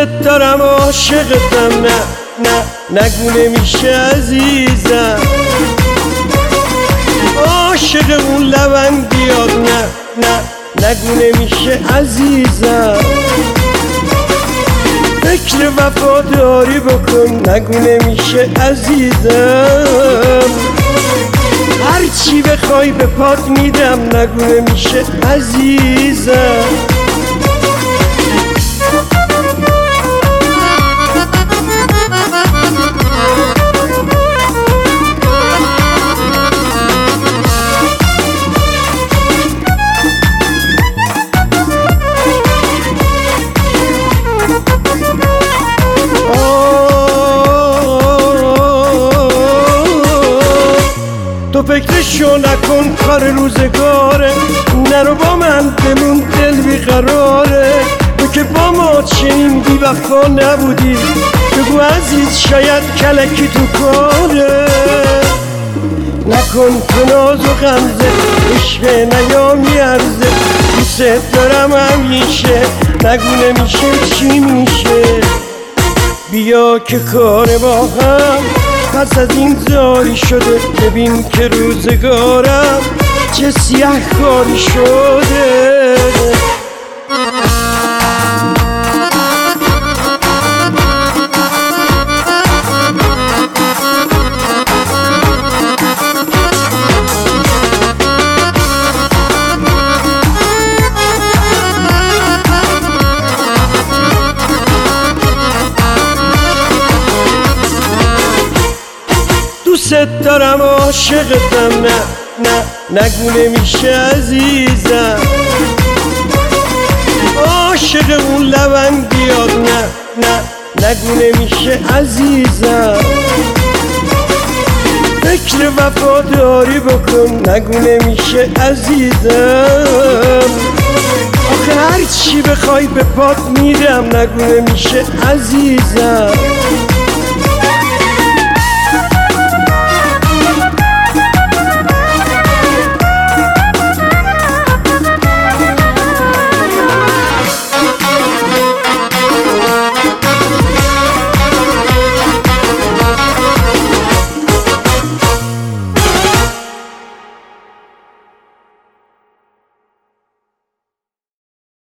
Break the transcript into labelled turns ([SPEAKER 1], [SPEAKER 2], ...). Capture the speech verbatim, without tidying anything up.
[SPEAKER 1] دوست دارم عاشقتم، نه نه نگو نمیشه عزیزم، عاشق اون لونگیات، نه نه نگو نمیشه عزیزم، فکر وفاداری بکن، نگو نمیشه عزیزم، هرچی بخوای به پات میدم، نگو نمیشه عزیزم. تو فکرشو نکن، کار روزگاره، نرو با من بمون، دل بیقراره، تو که با ما چنین بی وفا نبودی، بگو عزیز شاید کلکی تو کاره، نکن تو ناز و غمزه، عشق نیا میارزه، دوست دارم همیشه، نگو نمیشه چی میشه، بیا که کار با هم پس از این زاری شده، ببین که روزگارم چه سیه کاری شده. دوست دارم عاشقتم، نه نه نگو نمیشه عزیزم، عاشق اون لونگیات، نه نه نگو نمیشه عزیزم، فکر وفاداری بکن، نگو نمیشه عزیزم، آخه هرچی بخوای به پات میدم، نگو نمیشه عزیزم.